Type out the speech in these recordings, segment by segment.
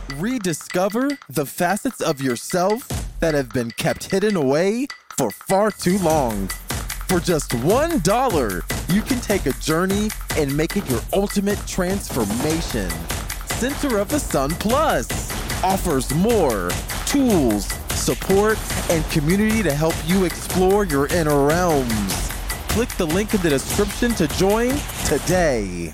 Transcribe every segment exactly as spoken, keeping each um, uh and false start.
Rediscover the facets of yourself that have been kept hidden away for far too long. For just one dollar, you can take a journey and make it your ultimate transformation. Center of the Sun Plus offers more tools, support, and community to help you explore your inner realms. Click the link in the description to join today.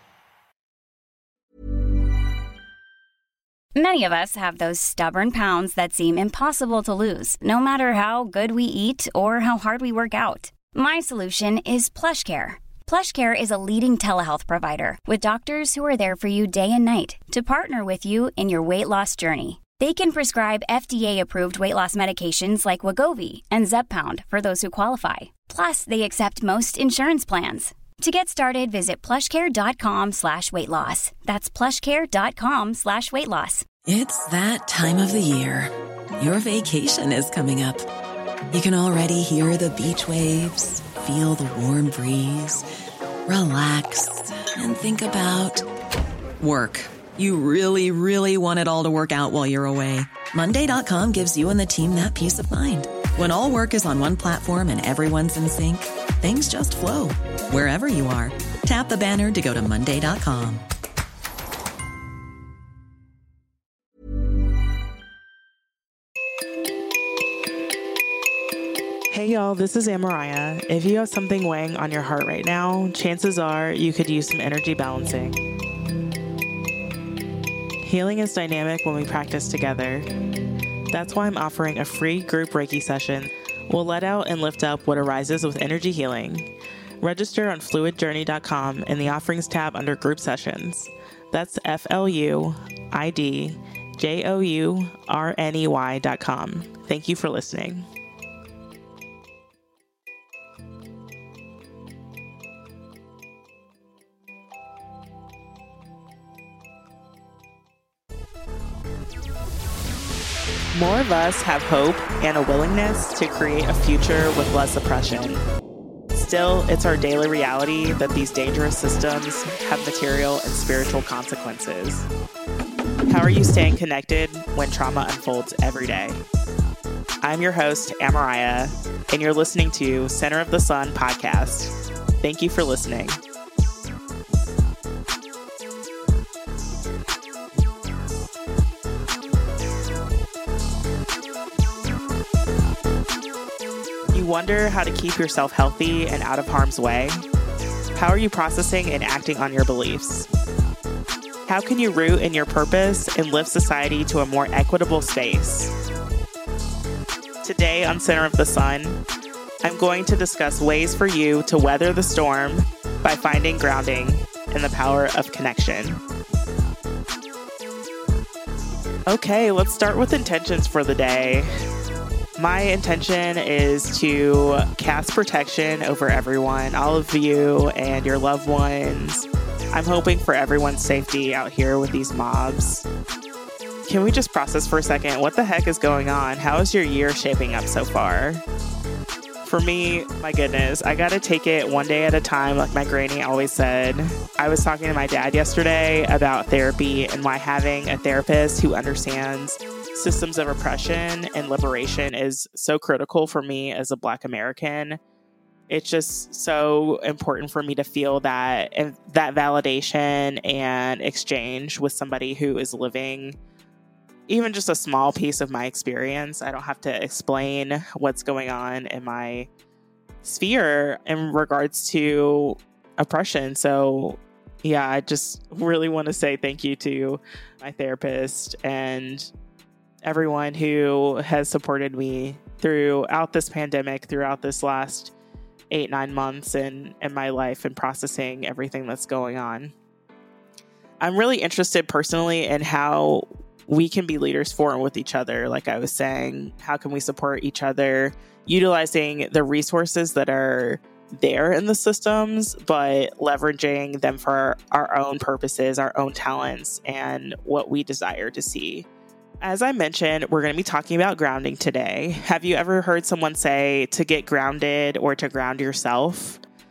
Many of us have those stubborn pounds that seem impossible to lose, no matter how good we eat or how hard we work out. My solution is PlushCare. PlushCare is a leading telehealth provider with doctors who are there for you day and night to partner with you in your weight loss journey. They can prescribe F D A-approved weight loss medications like Wegovy and Zepbound for those who qualify. Plus, they accept most insurance plans. To get started, visit plushcare.com slash weight loss. That's plushcare.com slash weight loss. It's that time of the year. Your vacation is coming up. You can already hear the beach waves, feel the warm breeze, relax, and think about work. You really, really want it all to work out while you're away. Monday dot com gives you and the team that peace of mind. When all work is on one platform and everyone's in sync, things just flow. Wherever you are, tap the banner to go to Monday dot com. Hey y'all, this is Amariah. If you have something weighing on your heart right now, chances are you could use some energy balancing. Healing is dynamic when we practice together. That's why I'm offering a free group Reiki session. We'll let out and lift up what arises with energy healing. Register on fluid journey dot com in the offerings tab under group sessions. That's F L U I D J O U R N E Y dot com. Thank you for listening. More of us have hope and a willingness to create a future with less oppression. Still, it's our daily reality that these dangerous systems have material and spiritual consequences. How are you staying connected when trauma unfolds every day? I'm your host, Amariah, and you're listening to Center of the Sun podcast. Thank you for listening. Wonder how to keep yourself healthy and out of harm's way? How are you processing and acting on your beliefs? How can you root in your purpose and lift society to a more equitable space? Today on Center of the Sun, I'm going to discuss ways for you to weather the storm by finding grounding in the power of connection. Okay, let's start with intentions for the day. My intention is to cast protection over everyone, all of you and your loved ones. I'm hoping for everyone's safety out here with these mobs. Can we just process for a second? What the heck is going on? How is your year shaping up so far? For me, my goodness, I gotta take it one day at a time, like my granny always said. I was talking to my dad yesterday about therapy and why having a therapist who understands systems of oppression and liberation is so critical for me as a Black American. It's just so important for me to feel that and that validation and exchange with somebody who is living even just a small piece of my experience. I don't have to explain what's going on in my sphere in regards to oppression. So yeah, I just really want to say thank you to my therapist and everyone who has supported me throughout this pandemic, throughout this last eight, nine months in, in my life and processing everything that's going on. I'm really interested personally in how we can be leaders for and with each other. Like I was saying, how can we support each other, utilizing the resources that are there in the systems, but leveraging them for our own purposes, our own talents, and what we desire to see. As I mentioned, we're going to be talking about grounding today. Have you ever heard someone say to get grounded or to ground yourself?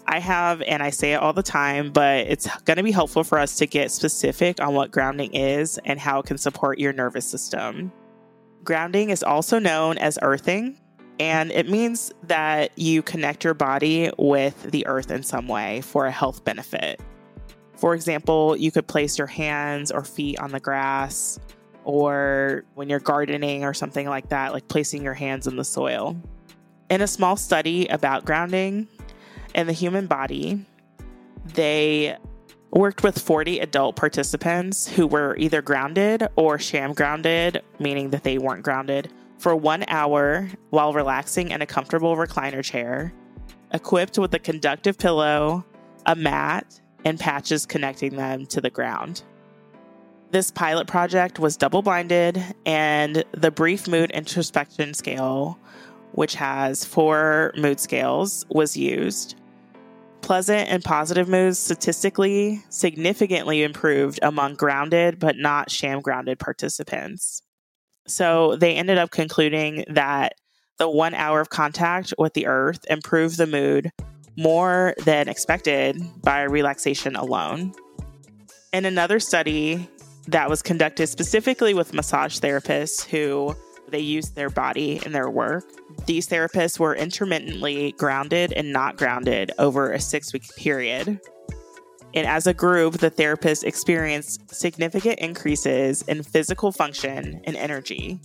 I have, and I say it all the time, but it's going to be helpful for us to get specific on what grounding is and how it can support your nervous system. Grounding is also known as earthing, and it means that you connect your body with the earth in some way for a health benefit. For example, you could place your hands or feet on the grass, or when you're gardening or something like that, like placing your hands in the soil. In a small study about grounding in the human body, they worked with forty adult participants who were either grounded or sham grounded, meaning that they weren't grounded, for one hour while relaxing in a comfortable recliner chair, equipped with a conductive pillow, a mat, and patches connecting them to the ground. This pilot project was double-blinded, and the brief mood introspection scale, which has four mood scales, was used. Pleasant and positive moods statistically significantly improved among grounded but not sham-grounded participants. So they ended up concluding that the one hour of contact with the earth improved the mood more than expected by relaxation alone. In another study that was conducted specifically with massage therapists who they used their body in their work, these therapists were intermittently grounded and not grounded over a six-week period. And as a group, the therapists experienced significant increases in physical function and energy,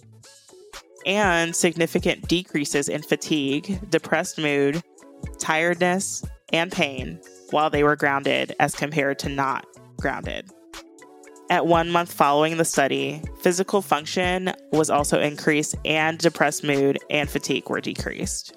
and significant decreases in fatigue, depressed mood, tiredness, and pain while they were grounded as compared to not grounded. At one month following the study, physical function was also increased and depressed mood and fatigue were decreased.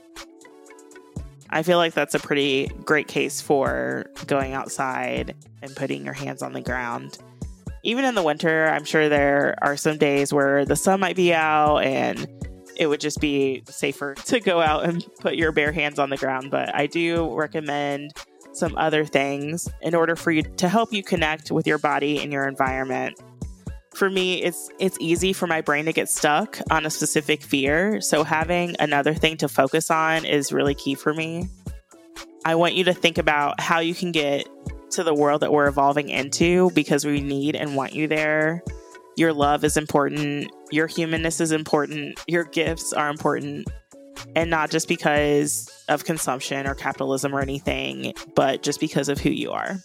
I feel like that's a pretty great case for going outside and putting your hands on the ground. Even in the winter, I'm sure there are some days where the sun might be out and it would just be safer to go out and put your bare hands on the ground. But I do recommend some other things in order for you to help you connect with your body and your environment. For me, it's it's easy for my brain to get stuck on a specific fear, so having another thing to focus on is really key for me. I want you to think about how you can get to the world that we're evolving into, because we need and want you there. Your love is important, your humanness is important, your gifts are important, and not just because of consumption or capitalism or anything, but just because of who you are.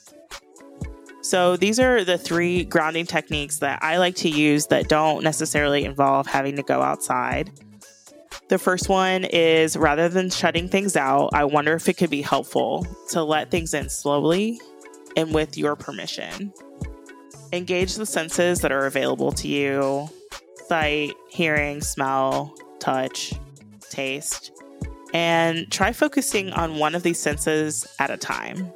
So these are the three grounding techniques that I like to use that don't necessarily involve having to go outside. The first one is, rather than shutting things out, I wonder if it could be helpful to let things in slowly and with your permission. Engage the senses that are available to you: sight, hearing, smell, touch, taste, and try focusing on one of these senses at a time.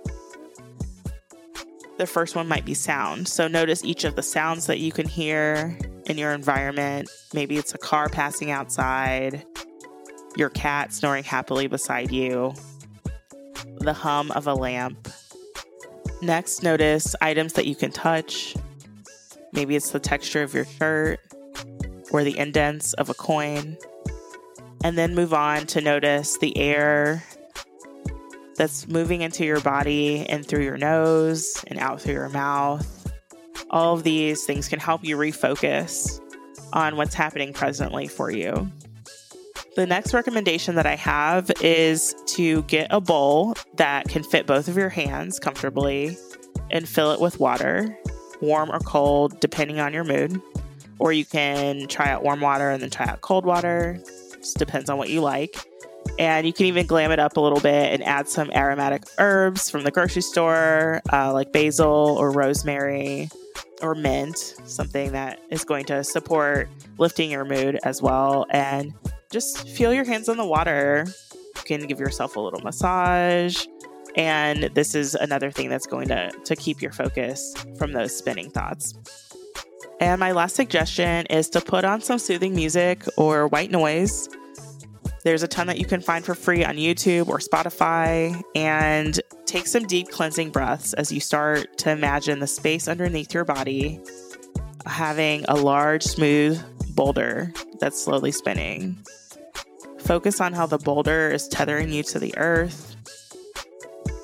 The first one might be sound. So notice each of the sounds that you can hear in your environment. Maybe it's a car passing outside, your cat snoring happily beside you, the hum of a lamp. Next, notice items that you can touch. Maybe it's the texture of your shirt or the indents of a coin. And then move on to notice the air that's moving into your body and through your nose and out through your mouth. All of these things can help you refocus on what's happening presently for you. The next recommendation that I have is to get a bowl that can fit both of your hands comfortably and fill it with water, warm or cold, depending on your mood. Or you can try out warm water and then try out cold water. Just depends on what you like. And you can even glam it up a little bit and add some aromatic herbs from the grocery store, uh, like basil or rosemary or mint, something that is going to support lifting your mood as well. And just feel your hands on the water. You can give yourself a little massage. And this is another thing that's going to, to keep your focus from those spinning thoughts. And my last suggestion is to put on some soothing music or white noise. There's a ton that you can find for free on YouTube or Spotify, and take some deep cleansing breaths as you start to imagine the space underneath your body having a large, smooth boulder that's slowly spinning. Focus on how the boulder is tethering you to the earth,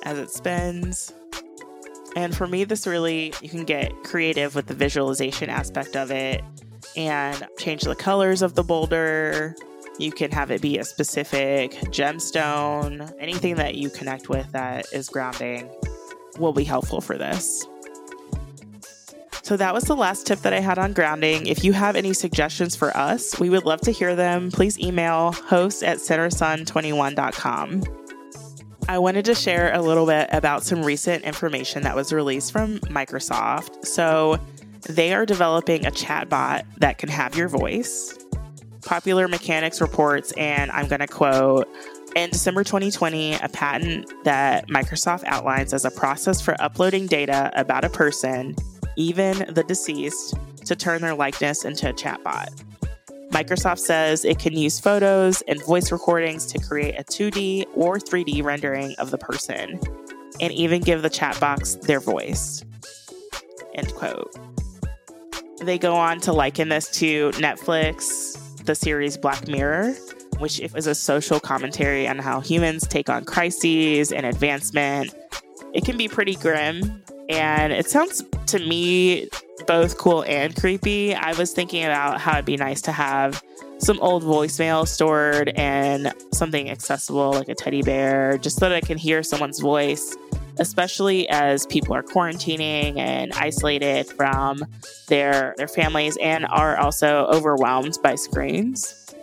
as it spins. And for me, this really, you can get creative with the visualization aspect of it and change the colors of the boulder. You can have it be a specific gemstone. Anything that you connect with that is grounding will be helpful for this. So that was the last tip that I had on grounding. If you have any suggestions for us, we would love to hear them. Please email host at center sun twenty-one dot com. I wanted to share a little bit about some recent information that was released from Microsoft. So they are developing a chatbot that can have your voice. Popular Mechanics reports, and I'm going to quote, in December twenty twenty, a patent that Microsoft outlines as a process for uploading data about a person, even the deceased, to turn their likeness into a chatbot. Microsoft says it can use photos and voice recordings to create a two D or three D rendering of the person, and even give the chat box their voice. End quote. They go on to liken this to Netflix, the series Black Mirror, which is a social commentary on how humans take on crises and advancement. It can be pretty grim, and it sounds to me both cool and creepy. I was thinking about how it'd be nice to have some old voicemail stored and something accessible like a teddy bear, just so that I can hear someone's voice, especially as people are quarantining and isolated from their their families and are also overwhelmed by screens.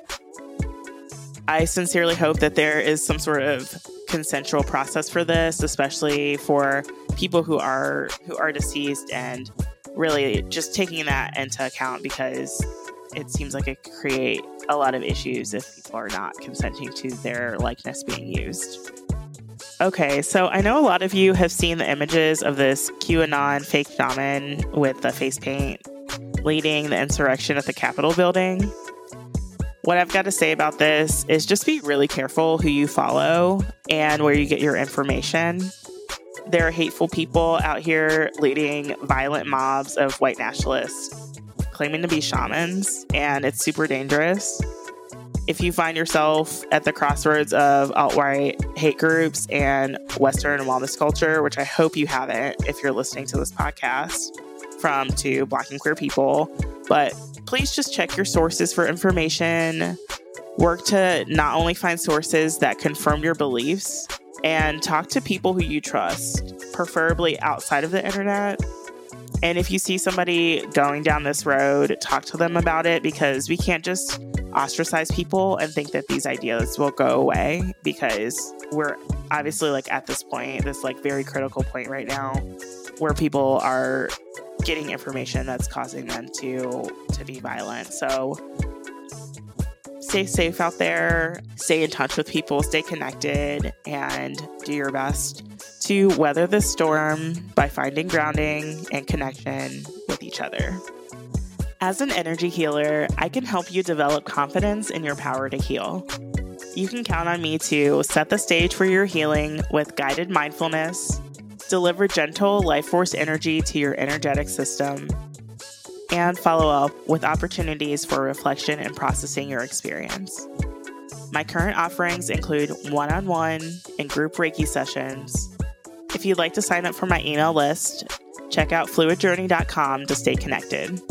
I sincerely hope that there is some sort of consensual process for this, especially for people who are who are deceased, and really just taking that into account, because it seems like it could create a lot of issues if people are not consenting to their likeness being used. Okay, so I know a lot of you have seen the images of this QAnon fake shaman with the face paint leading the insurrection at the Capitol building. What I've got to say about this is just be really careful who you follow and where you get your information. There are hateful people out here leading violent mobs of white nationalists claiming to be shamans, and it's super dangerous. If you find yourself at the crossroads of alt-right hate groups and Western wellness culture, which I hope you haven't if you're listening to this podcast from two Black and queer people, but please just check your sources for information. Work to not only find sources that confirm your beliefs, and talk to people who you trust, preferably outside of the internet. And if you see somebody going down this road, talk to them about it, because we can't just ostracize people and think that these ideas will go away, because we're obviously like at this point, this like very critical point right now where people are getting information that's causing them to to be violent. So stay safe out there, stay in touch with people, stay connected, and do your best to weather the storm by finding grounding and connection with each other. As an energy healer, I can help you develop confidence in your power to heal. You can count on me to set the stage for your healing with guided mindfulness, deliver gentle life force energy to your energetic system, and follow up with opportunities for reflection and processing your experience. My current offerings include one-on-one and group Reiki sessions. If you'd like to sign up for my email list, check out fluid journey dot com to stay connected.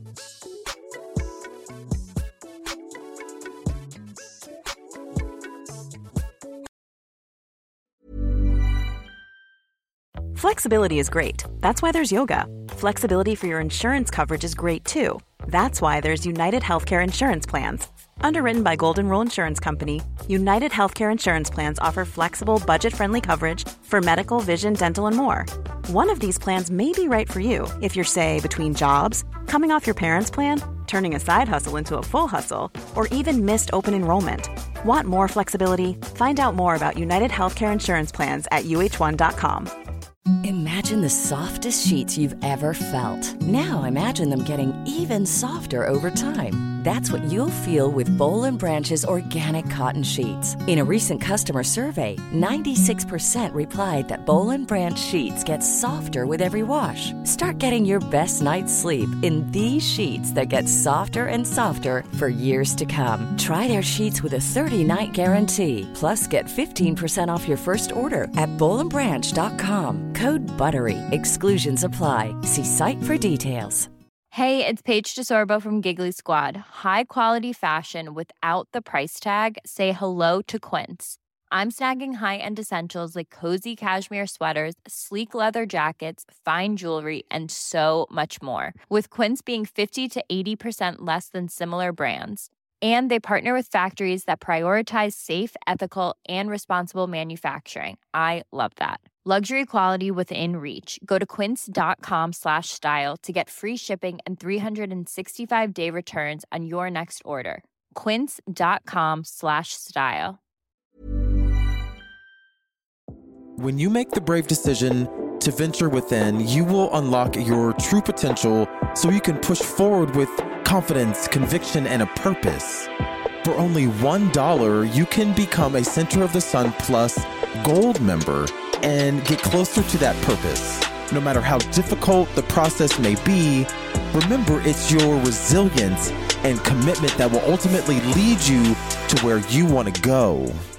Flexibility is great. That's why there's yoga. Flexibility for your insurance coverage is great too. That's why there's United Healthcare Insurance Plans. Underwritten by Golden Rule Insurance Company, United Healthcare Insurance Plans offer flexible, budget-friendly coverage for medical, vision, dental, and more. One of these plans may be right for you if you're, say, between jobs, coming off your parents' plan, turning a side hustle into a full hustle, or even missed open enrollment. Want more flexibility? Find out more about United Healthcare Insurance Plans at U H one dot com. Imagine the softest sheets you've ever felt. Now imagine them getting even softer over time. That's what you'll feel with Boll and Branch's organic cotton sheets. In a recent customer survey, ninety-six percent replied that Boll and Branch sheets get softer with every wash. Start getting your best night's sleep in these sheets that get softer and softer for years to come. Try their sheets with a thirty-night guarantee. Plus, get fifteen percent off your first order at boll and branch dot com. Code BUTTERY. Exclusions apply. See site for details. Hey, it's Paige DeSorbo from Giggly Squad. High quality fashion without the price tag. Say hello to Quince. I'm snagging high-end essentials like cozy cashmere sweaters, sleek leather jackets, fine jewelry, and so much more. With Quince being fifty to eighty percent less than similar brands. And they partner with factories that prioritize safe, ethical, and responsible manufacturing. I love that. Luxury quality within reach. Go to quince.com slash style to get free shipping and three sixty-five day returns on your next order. Quince.com slash style. When you make the brave decision to venture within, you will unlock your true potential so you can push forward with confidence, conviction, and a purpose. For only one dollar, you can become a Center of the Sun Plus Gold member and get closer to that purpose. No matter how difficult the process may be, remember it's your resilience and commitment that will ultimately lead you to where you want to go.